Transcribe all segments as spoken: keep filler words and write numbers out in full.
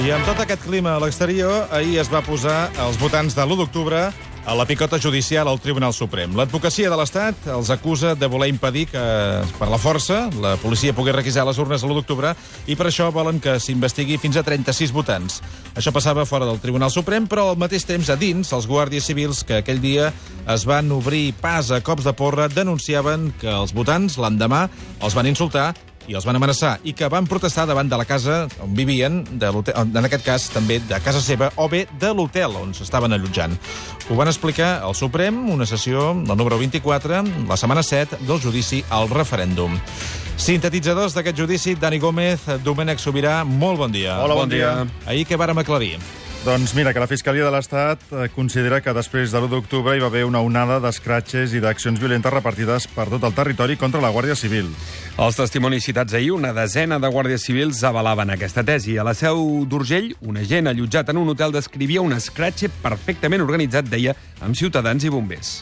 I amb tot aquest clima a l'exterior, ahir es va posar els votants de l'u d'octubre a la picota judicial al Tribunal Suprem. L'advocacia de l'Estat els acusa de voler impedir que, per la força, la policia pugui requisar les urnes a l'u d'octubre i per això volen que s'investigui fins a trenta-sis votants. Això passava fora del Tribunal Suprem, però al mateix temps, a dins, els guàrdies civils que aquell dia es van obrir pas a cops de porra denunciaven que els votants l'endemà els van insultar i els van amenaçar, i que van protestar davant de la casa on vivien, de en aquest cas també de casa seva, o bé de l'hotel on s'estaven allotjant. Ho van explicar al Suprem, una sessió, la número vint-i-quatre, la setmana set del judici al referèndum. Sintetitzadors d'aquest judici, Dani Gómez, Domènec Sobirà, molt bon dia. Hola, bon, bon dia. dia. Ahir què vàrem aclarir? Doncs mira, que la Fiscalia de l'Estat considera que després de l'u d'octubre hi va haver una onada d'escratxes i d'accions violentes repartides per tot el territori contra la Guàrdia Civil. Els testimonis citats ahir, una desena de guàrdies civils avalaven aquesta tesi. A la Seu d'Urgell, un agent allotjat en un hotel descrivia un escratxe perfectament organitzat, deia, amb ciutadans i bombers.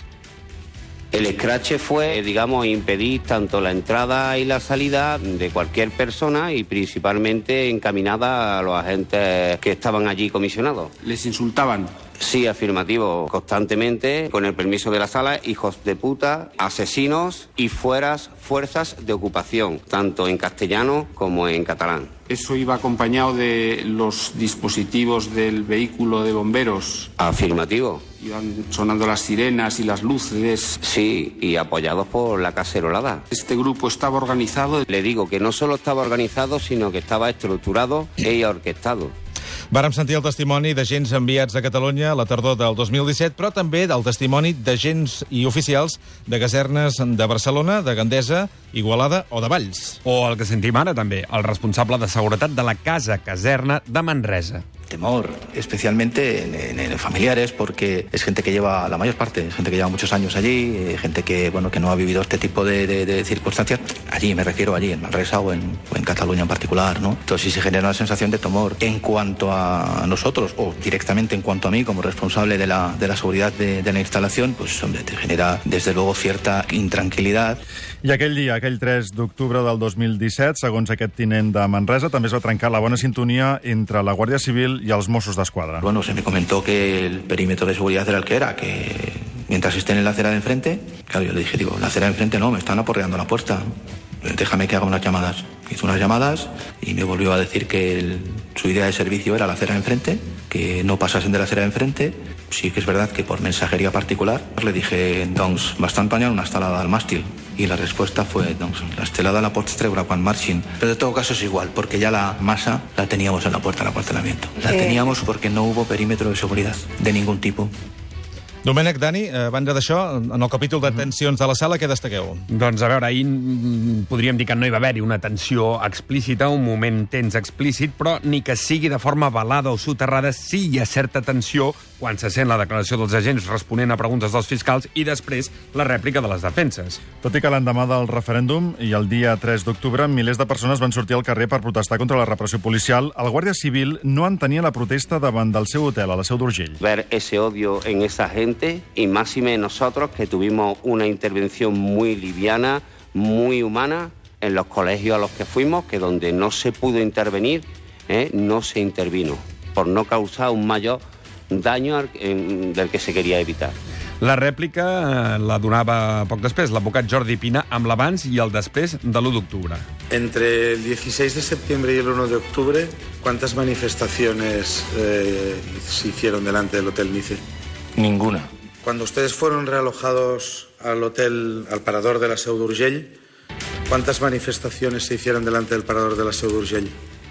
El escrache fue, digamos, impedir tanto la entrada y la salida de cualquier persona y principalmente encaminada a los agentes que estaban allí comisionados. ¿Les insultaban? Sí, afirmativo, constantemente, con el permiso de la sala, hijos de puta, asesinos y fueras fuerzas de ocupación, tanto en castellano como en catalán. ¿Eso iba acompañado de los dispositivos del vehículo de bomberos? Afirmativo. ¿Iban sonando las sirenas y las luces? Sí, y apoyados por la cacerolada. ¿Este grupo estaba organizado? Le digo que no solo estaba organizado, sino que estaba estructurado e orquestado. Vàrem sentir el testimoni d'agents enviats a Catalunya a la tardor del dos mil disset, però també del testimoni d'agents i oficials de casernes de Barcelona, de Gandesa, Igualada o de Valls. O el que sentim ara, també, el responsable de seguretat de la casa caserna de Manresa. Temor, especialmente en, en, en familiares, porque es gente que lleva, la mayor parte, es gente que lleva muchos años allí, eh, gente que, bueno, que no ha vivido este tipo de, de, de circunstancias. Allí, me refiero allí, en Manresa o en, o en Cataluña en particular, ¿no? Entonces sí se genera una sensación de temor. En cuanto a nosotros, o directamente en cuanto a mí, como responsable de la, de la seguridad de, de la instalación, pues, hombre, te genera, desde luego, cierta intranquilidad. I aquell dia, aquell tres d'octubre del dos mil disset, segons aquest tinent de Manresa, també es va trencar la bona sintonia entre la Guàrdia Civil y a los Mossos d'Esquadra. Bueno, se me comentó que el perímetro de seguridad era el que era, que mientras estén en la acera de enfrente, claro, yo le dije, digo, la acera de enfrente no, me están aporreando la puerta, déjame que haga unas llamadas. Hizo unas llamadas y me volvió a decir que el, su idea de servicio era la acera de enfrente, que no pasasen de la acera de enfrente. Sí que es verdad que por mensajería particular le dije, doncs, m'estan tanyant una estelada al mástil. Y la respuesta fue, doncs, la estelada la pots treure quan marxin. Pero en todo caso es igual, porque ya la masa la teníamos en la puerta del acuartelamiento. La teníamos porque no hubo perímetro de seguridad de ningún tipo. Domènec, Dani, a banda d'això, en el capítol de tensions de la sala, què destaqueu? Doncs, a veure, ahir podríem dir que no hi va haver-hi una tensió explícita, un moment tens explícit, però ni que sigui de forma velada o soterrada, sí hi ha certa tensió quan se sent la declaració dels agents responent a preguntes dels fiscals i després la rèplica de les defenses. Tot i que l'endemà del referèndum i el dia tres d'octubre milers de persones van sortir al carrer per protestar contra la repressió policial, el Guàrdia Civil no entenia la protesta davant del seu hotel a la Seu d'Urgell. Ver ese odio en esa gente y máxime nosotros que tuvimos una intervención muy liviana, muy humana en los colegios a los que fuimos, que donde no se pudo intervenir, eh, no se intervino, por no causar un mayor daño del que se quería evitar. La rèplica la donava poc després l'advocat Jordi Pina amb l'abans i el després de l'u d'octubre. Entre el dieciséis de septiembre y el uno de octubre, ¿cuántas manifestaciones eh, se hicieron delante del Hotel Nice? Ninguna. Cuando ustedes fueron realojados al hotel, al parador de la Seu d'Urgell, ¿cuántas manifestaciones se hicieron delante del parador de la Seu d'Urgell?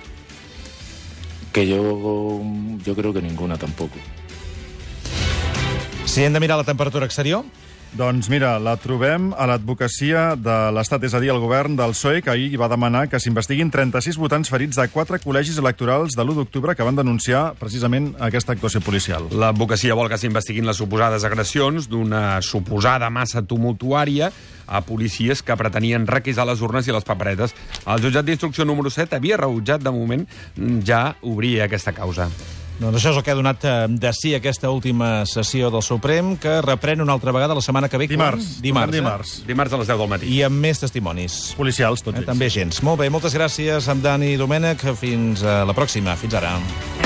Que yo, yo creo que ninguna tampoco. Si hem de mirar la temperatura exterior? Doncs mira, la trobem a l'advocacia de l'Estat, és a dir, el govern del P S O E, que ahir va demanar que s'investiguin trenta-sis votants ferits de quatre col·legis electorals de l'u d'octubre que van denunciar precisament aquesta actuació policial. L'advocacia vol que s'investiguin les suposades agressions d'una suposada massa tumultuària a policies que pretenien requisar les urnes i les paperetes. El jutjat d'instrucció número set havia rebutjat, de moment, ja obrir aquesta causa. Doncs això és el que ha donat de sí aquesta última sessió del Suprem, que reprèn una altra vegada la setmana que ve. Dimarts. Dimarts, eh? Dimarts. Dimarts a les deu del matí. I amb més testimonis. Policials, tots Eh, ells. també gens. Molt bé, moltes gràcies, amb Dani i Domènec. Fins a la pròxima. Fins ara.